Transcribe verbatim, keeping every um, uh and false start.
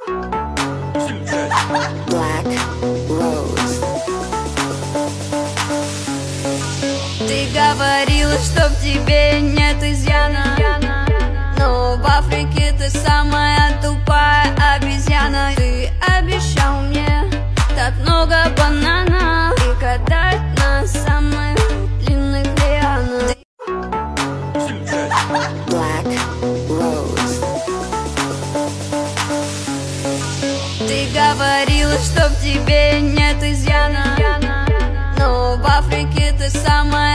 Black Rose. Ты говорила, что в тебе нет изъяна, но в Африке ты самая тупая обезьяна. Ты обещал мне так много бананов и катать на самых длинных лианах. Black Rose. Ты говорила, что в тебе нет изъяна, но в Африке ты самая